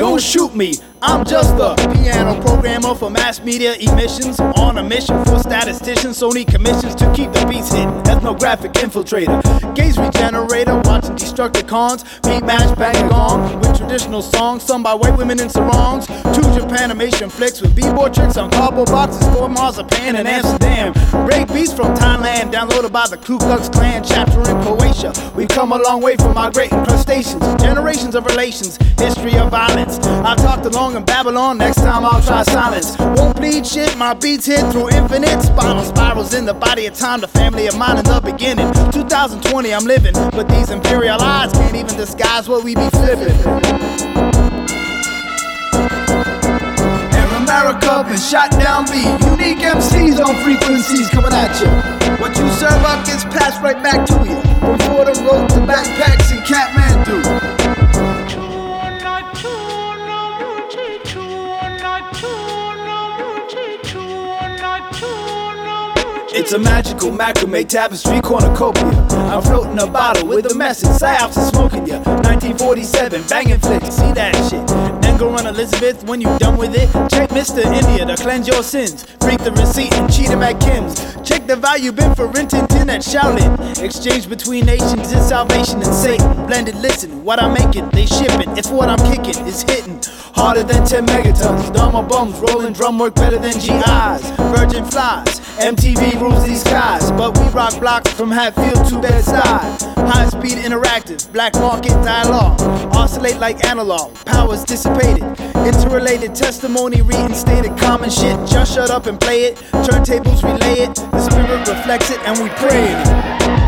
don't shoot me. I'm just a piano programmer for mass media emissions, on a mission for statisticians, Sony commissions to keep the beats hidden. Ethnographic infiltrator, gaze regenerator, watching Destructicons, beat match bang a gong with traditional songs sung by white women in sarongs. 2 Japanimation flicks with b-board tricks on cardboard boxes for marzipan in Amsterdam. Break beats from Thailand, downloaded by the Ku Klux Klan chapter in Croatia. We've come a long way from migrating crustaceans, generations of relations, history of violence. I talked along in Babylon, next time I'll try silence. Won't bleed shit, my beats hit through infinite spirals in the body of time, the family of mine in the beginning. 2020 I'm living, but these imperial eyes can't even disguise what we be flipping. America been shot down beat, unique MCs on frequencies coming at you. What you serve up gets passed right back to you, from Fordham Road to backpacks in Kathmandu. It's a magical macrame tapestry cornucopia. I'm floating a bottle with a message, psyops is smoking ya. 1947, banging flicks, see that shit. Then go run Elizabeth when you done with it. Check Mr. India to cleanse your sins. Freak the receipt and cheat him at Kim's. Check the value bin for Rintintin at Shaolin. Exchange between nations is salvation and Satan. Blended, listen, what I'm making, they shipping. It's what I'm kicking, it's hitting. Harder than 10 megatons. Dharma bums, rolling drum work better than GIs. Virgin flies, MTV rules these skies. But we rock blocks from Hatfield to Bed-Stuy. High speed interactive, black market dialogue. Oscillate like analog, powers dissipated. Interrelated testimony reinstated. Common shit, just shut up and play it. Turntables relay it, the spirit reflects it and we pray it.